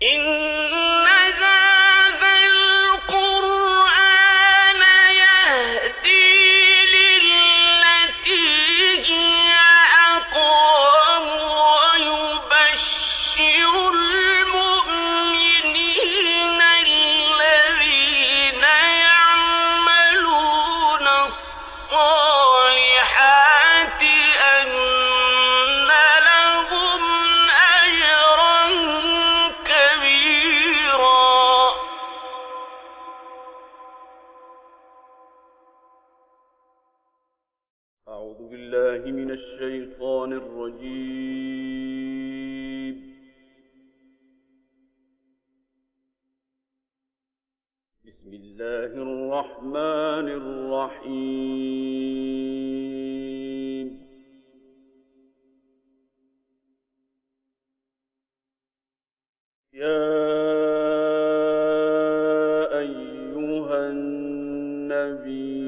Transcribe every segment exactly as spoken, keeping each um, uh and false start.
أعوذ بالله من الشيطان الرجيم. بسم الله الرحمن الرحيم. يا أيها النبي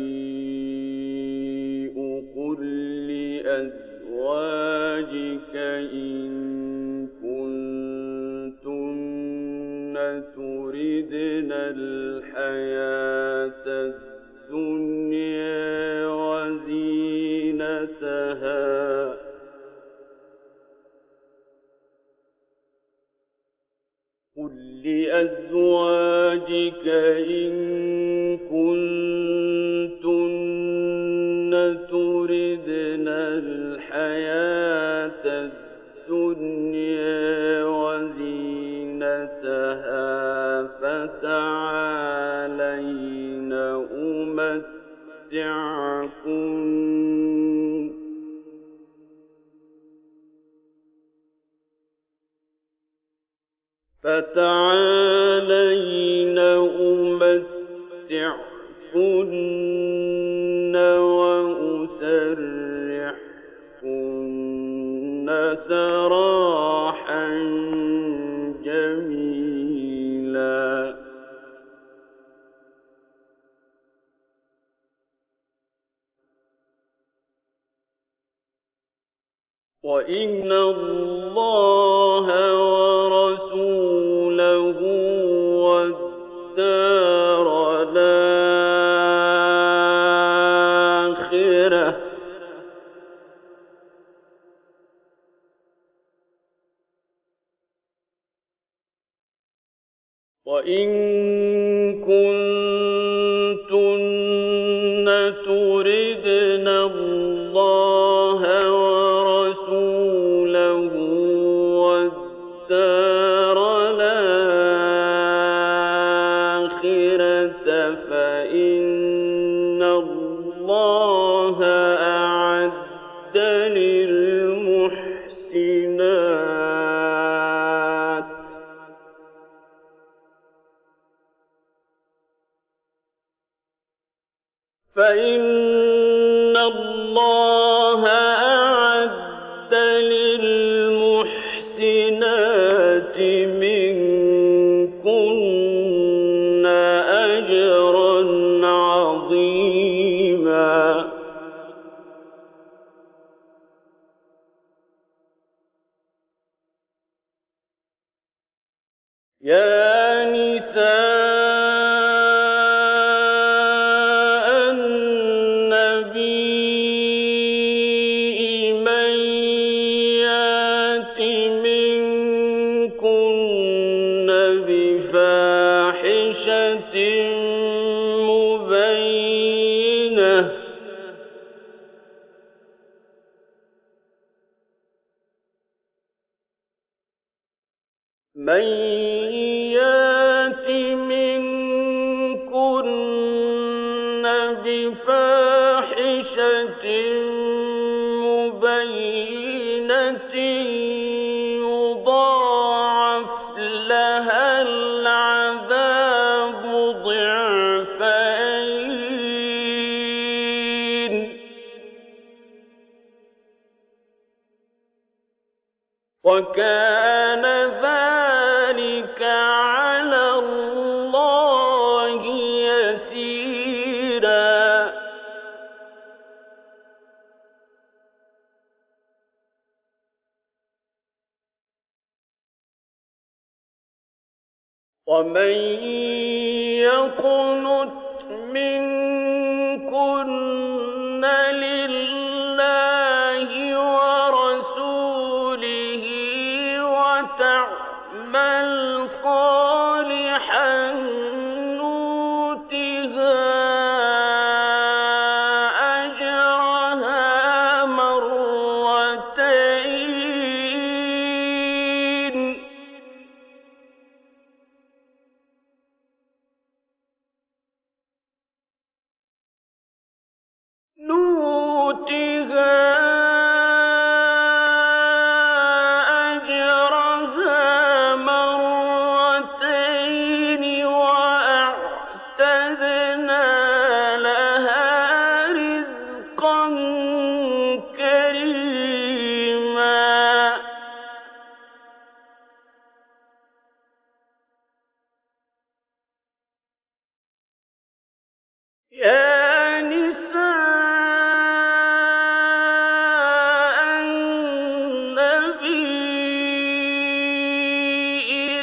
قل لأزواجك إن كنتن تردن الحياة الدنيا وزينتها قل لأزواجك إن كنتن تردن الحياة الدنيا وزينتها فتعالين أمتعكن فتعالين أمتعكن وأسرحكن سراحا جميلا. وإن الله ورسوله والدار الآخرة وإن كنتن تردن الله ورسوله والدار الآخرة فإن الله أعد للمحسنات فإن الله أعد للمحسنات منكن أجرا عظيما. يا نساء النبي من يات منكن بفاحشة مبينة من يات منكن بفاحشة مبينة يضاعف لها العذاب ضعفين وكان ذلك ومن يقنت منكن لله ورسوله وتعمل صالحا نؤتها أجرها مرتين نؤتها أجرها مرتين وأعتدنا لها رزقا كريما يا نساء النبي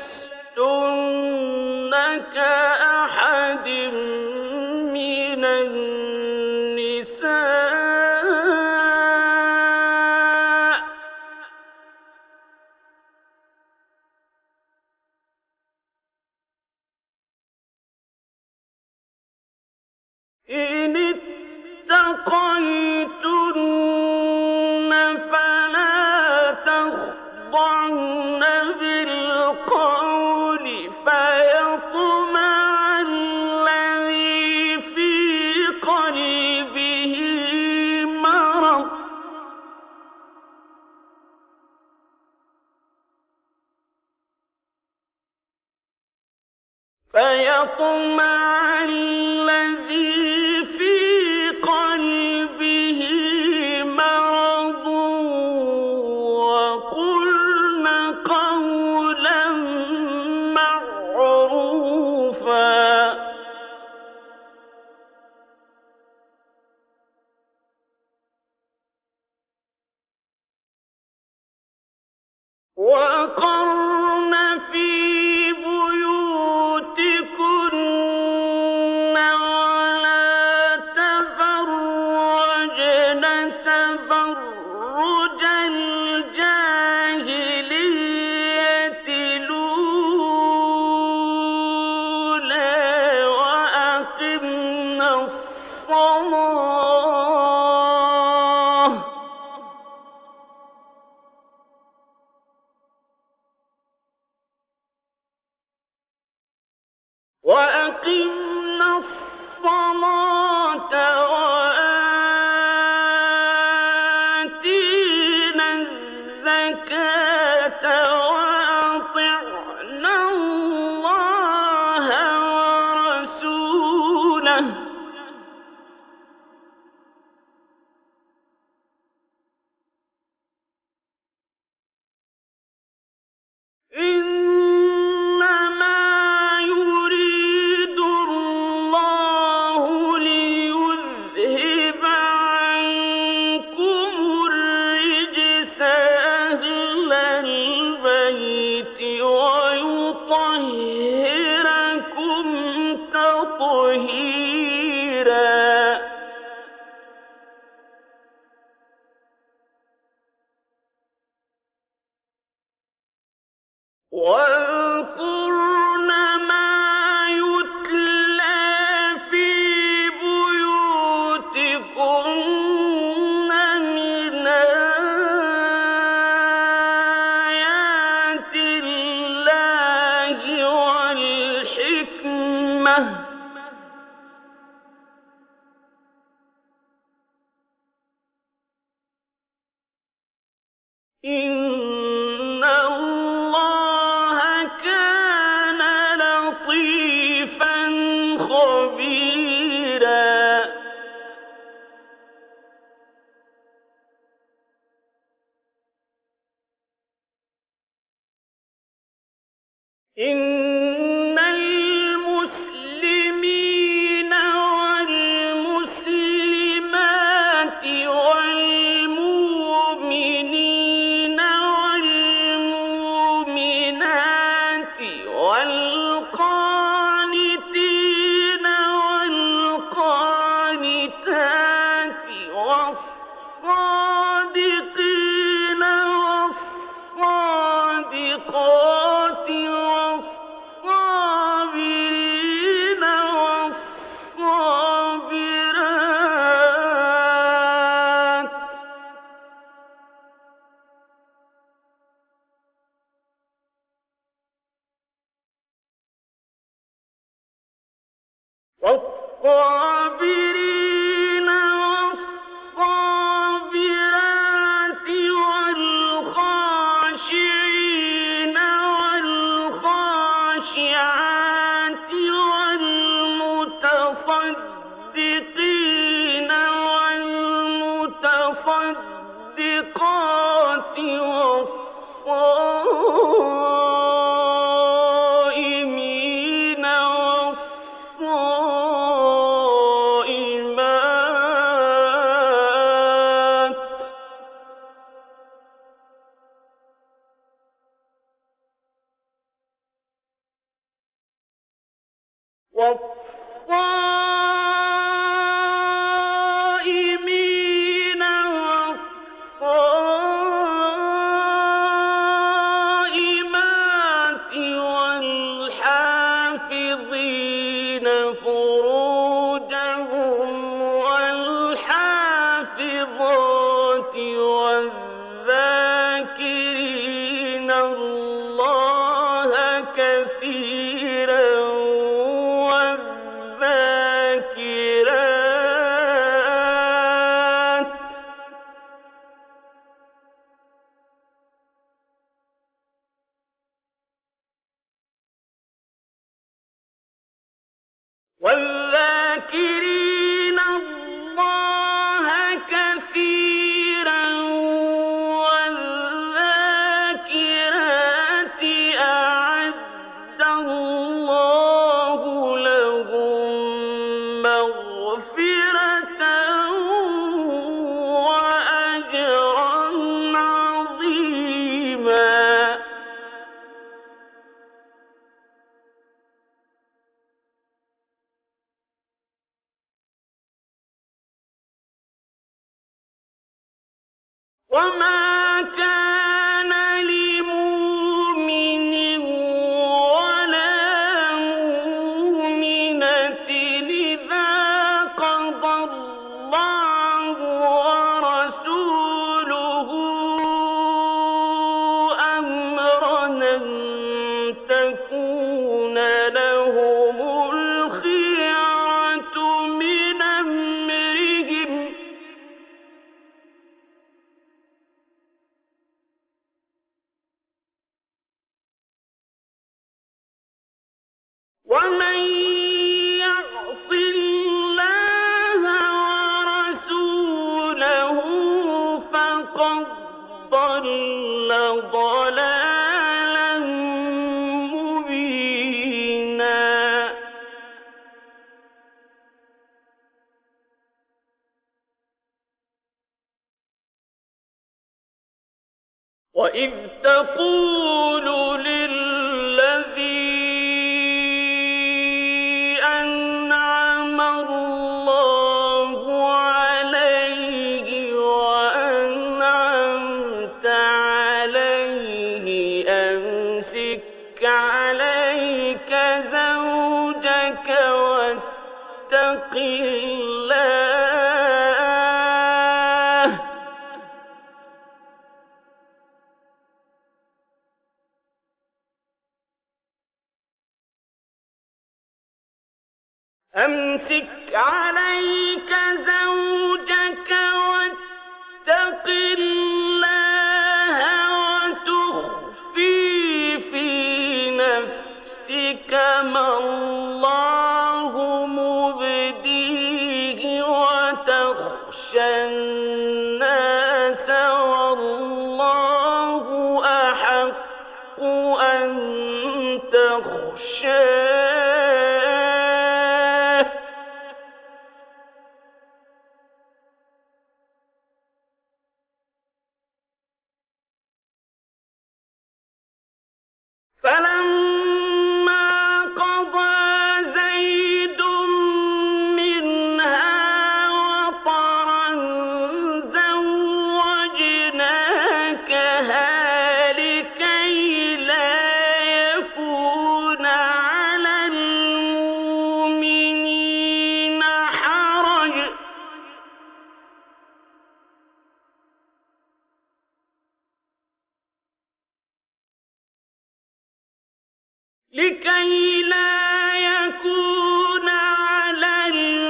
لستن كأحد من النساء إن اتقيتن فلا تخضعن بالقول فيطمع الذي في قلبه مرض فيطمع الذي في قلبه مرض وقلن قولا معروفا وقرن في بيوتكن ولا تبرجن تبرج الجاهلية الأولى وأقمنا الصلاة وأقمنا الصلاة وآتينا الزكاة وأطعنا الله ورسوله إنما يريد الله ليذهب عنكم الرجس أهل البيت ويطهركم تطهيرا واذكرن ما يتلى في بيوتكن من آيات الله والحكمة إن الله كان لطيفا خبيرا إن المسلمين والمسلمات والمؤمنين والمؤمنات والمؤمنات والصابرين والصابرات والخاشعين والخاشعات والمتصدقين والمتصدقات والصائمين والصائمات والصائمين والصائمات والحافظين فروجهم والحافظات والذاكرين الله كثيرا والذاكرات والذاكرين الله كثيرا والذاكرات أعد الله لهم مغفرة وأجرا عظيما. وما كان لمؤمن ولا مؤمنة إذا قضى الله ورسوله أمرا أن تكون لهم الخيرة من أمرهم ومن يعص الله ورسوله فقد ضل ضلالا مبينا. وإذ تقول للذي أنعم الله عليه وأنعمت عليه أمسك عليك زوجك واتق الله أمسك عليك زوجك واتق الله وتخفي في نفسك ما الله مبديه وتخشى الناس والله أحق أن تخشاه فلما قضى زيد منها وطرا زوجناكها لكي لا يكون على المؤمنين حرج لكي لا يكون على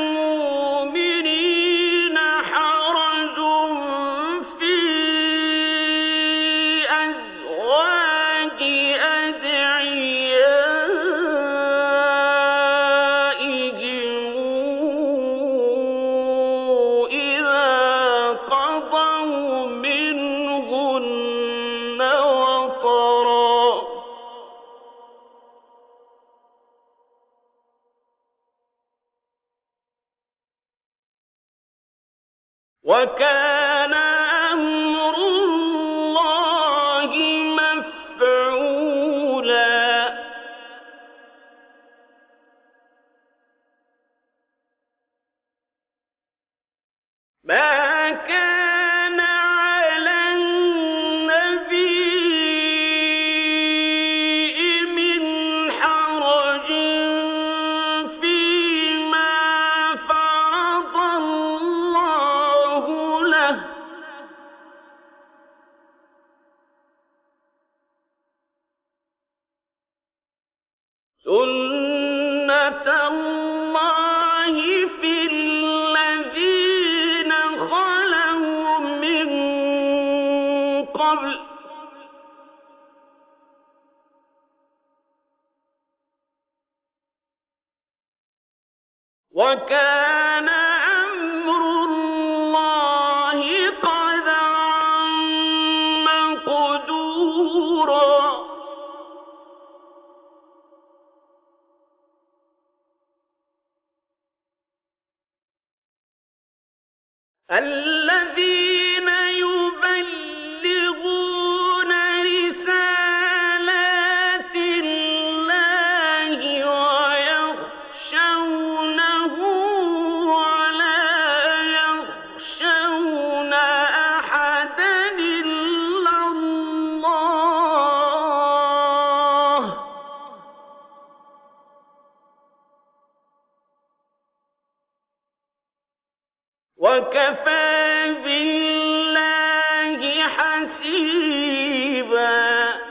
وَكَانَ أَمْرُ اللَّهِ مَفْعُولًا مَا كَانَ عَلَى النَّبِيِّ مِنْ حَرَجٍ فِيمَا فَرَضَ اللَّهُ لَهُ ۖ سُنَّةَ اللَّهِ فِي الَّذِينَ خَلَوْا مِن قَبْلُ ۚ وَكَانَ أَمْرُ اللَّهِ قَدَرًا مَّقْدُورًا الَّذِينَ يُبَلِّغُونَ رِسَالَاتِ اللَّهِ وَيَخْشَوْنَهُ وَلَا يَخْشَوْنَ أَحَدًا إِلَّا اللَّهَ ۗ وَكَفَىٰ بِاللَّهِ حَسِيبًا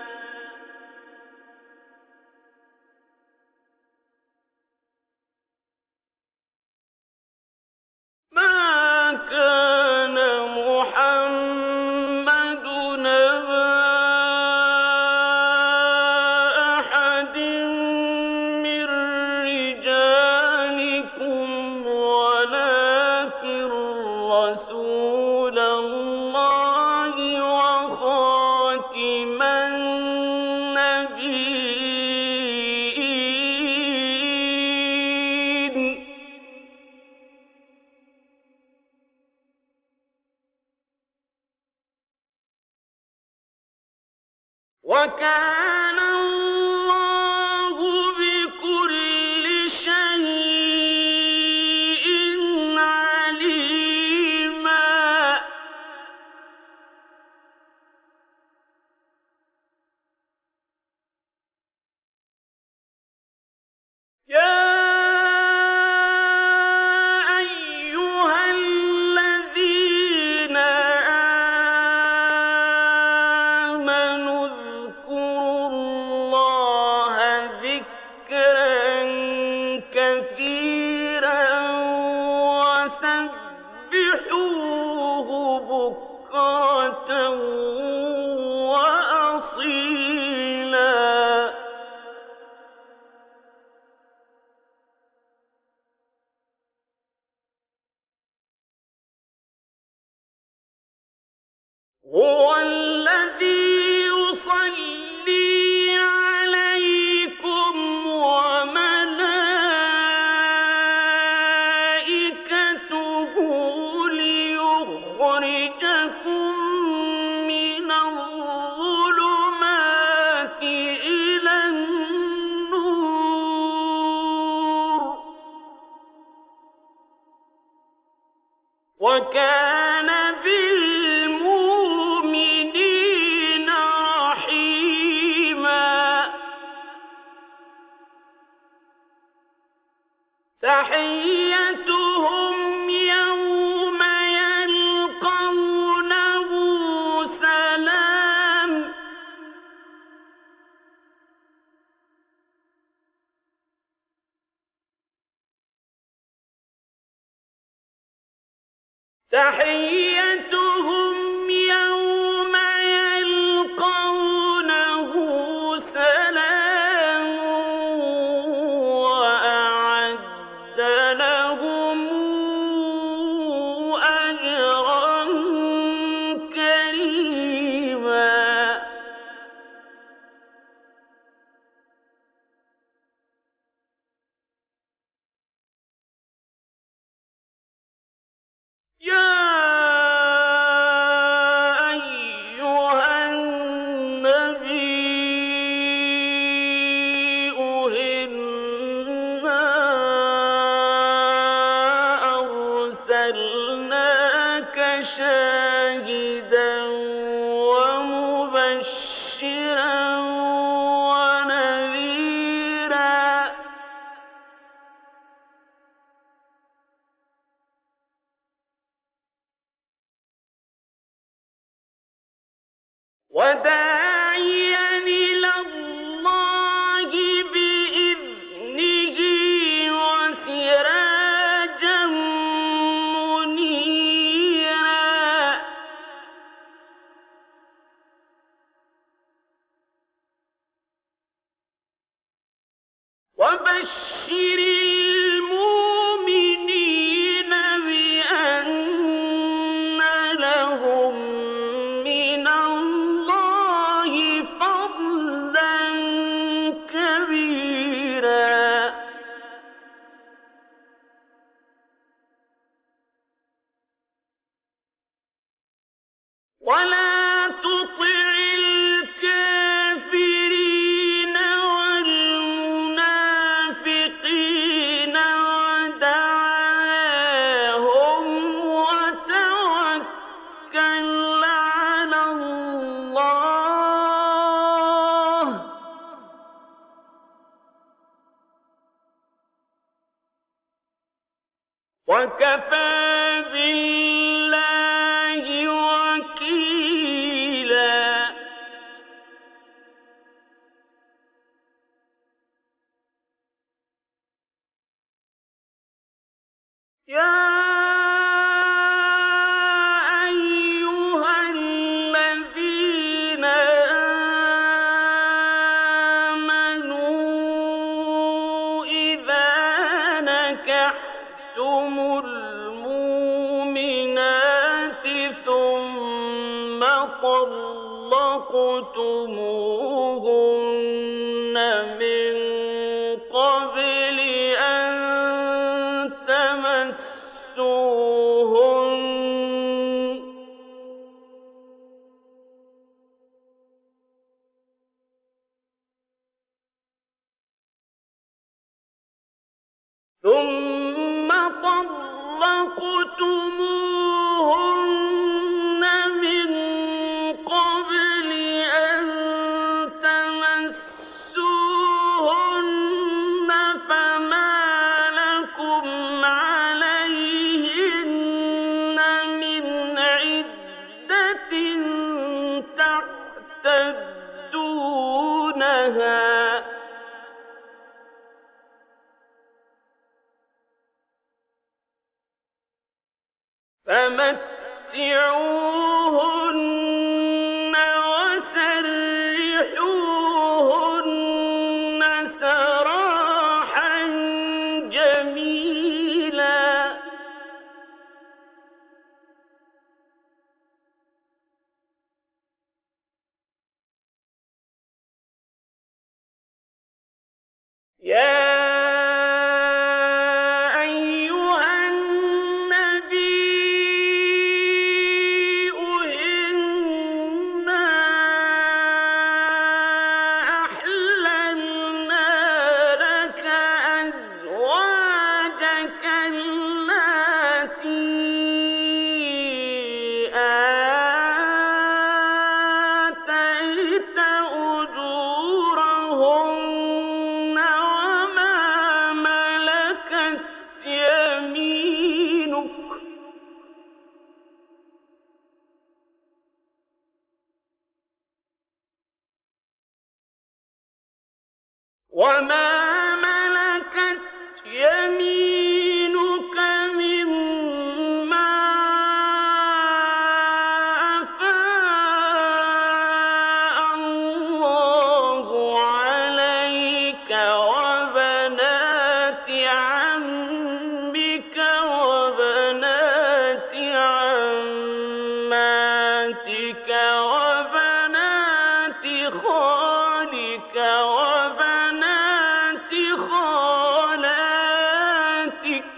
مَا كَانَ مُحَمَّدٌ أَبَا أَحَدٍ مِّن رِّجَالِكُمْ وَلَٰكِن رَّسُولَ اللَّهِ وَخَاتِمَ النَّبِيِّينَ وَكَانَ اللَّهُ بِكُلِّ شَيْءٍ عَلِيمًا يَا أَيُّهَا الَّذِينَ آمَنُوا اذْكُرُوا اللَّهَ ذِكْرًا كَثِيرًا وَسَبِّحُوهُ بُكْرَةً وَأَصِيلًا هُوَ الَّذِي يُصَلِّي عَلَيْكُمْ وَمَلَائِكَتُهُ لِيُخْرِجَكُم مِّنَ الظُّلُمَاتِ إِلَى النُّورِ ۚ وَكَانَ بِالْمُؤْمِنِينَ رَحِيمًا تَحِيَّتُهُمْ يَوْمَ يَلْقَوْنَهُ سَلَامٌ ۚ تَحِيَّتُهُمْ يَوْمَ يَلْقَوْنَهُ سَلَامٌ وَأَعَدَّ لَهُمْ أَجْرًا كَرِيمًا يَا وَدَاعِيًا إِلَى اللَّهِ بِإِذْنِهِ وَسِرَاجًا مُّنِيرًا. وَبَشِّرِ الْمُؤْمِنِينَ بِأَنَّ لَهُم مِّنَ اللَّهِ فَضْلًا كَبِيرًا. وَلَا تُطِعِ الْكَافِرِينَ وَالْمُنَافِقِينَ وَدَعْ عَلَيْهِمْ وَتَوَكَّلْ عَلَى اللَّهِ ۚ وَكَفَىٰ بِاللَّهِ وَكِيلًا. يَا أَيُّهَا الَّذِينَ آمَنُوا إِذَا نَكَحْتُمُ الْمُؤْمِنَاتِ ثُمَّ طَلَّقْتُمُوهُنَّ مِن قَبْلِ أَن تَمَسُّوهُنَّ ثُمَّ طَلَّقْتُمُوهُنَّ مِن قَبْلِ أَن تَمَسُّوهُنَّ فَمَا لَكُمْ عَلَيْهِنَّ مِنْ عِدَّةٍ تَعْتَدُّونَهَا ۖ فَمَتِّعُوهُنَّ وَسَرِّحُوهُنَّ سَرَاحًا جَمِيلًا. يَا أَيُّهَا النَّبِيُّ إِنَّا أَحْلَلْنَا لَكَ أَزْوَاجَكَ اللَّاتِي آتَيْتَ أُجُورَهُنَّ وَمَا مَلَكَتْ يَمِينُكَ وَمَا مَلَكَتْ يَمِينُكَ مِمَّا أَفَاءَ اللَّهُ عَلَيْكَ وَبَنَاتِ عَمِّكَ وَبَنَاتِ عَمَّاتِكَ وَبَنَاتِ خَالِكَ وَبَنَاتِ خَالَاتِكَ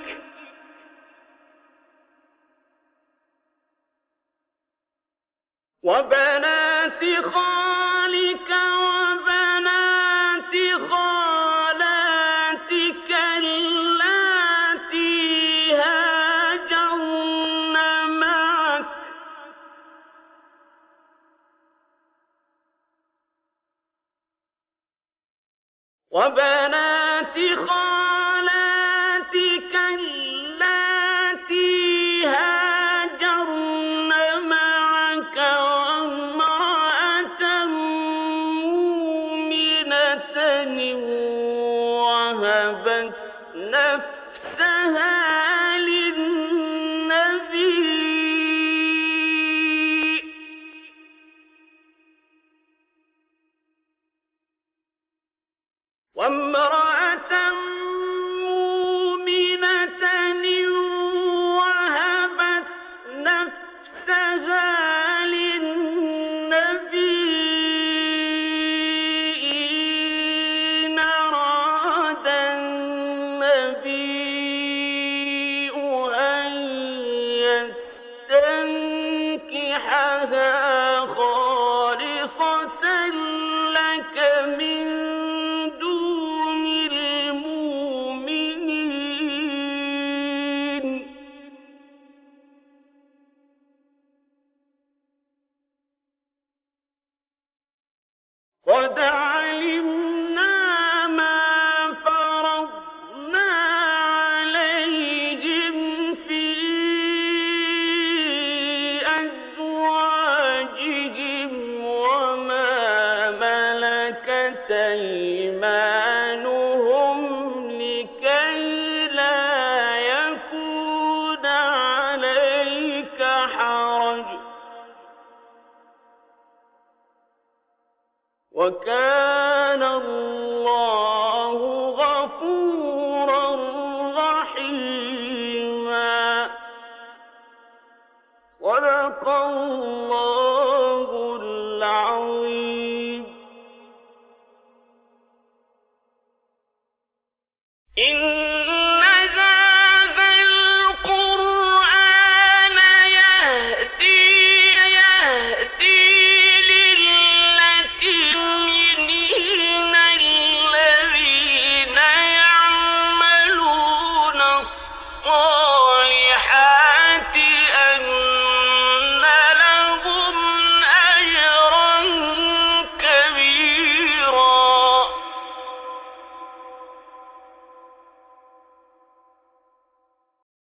وَبَنَاتِ خَالِكَ وَبَنَاتِ خَالَاتِكَ اللَّاتِي هَاجَرْنَ مَعَكَ وَبَنَاتِ خَالَاتِكَ اللَّاتِي هَاجَرْنَ مَعَكَ وَامْرَأَةٌ وهبت نفسها للنبي وامرأة مؤمنة وهبت نفسها للنبي إن أراد النبي أن يستنكحها خالصة لك من دون المؤمنين قد علمنا ما فرضنا عليهم في أزواجهم وما ملكت أيمانهم لكي لا يكون عليك حرج وكان الله غفورا رحيما صدق الله العظيم.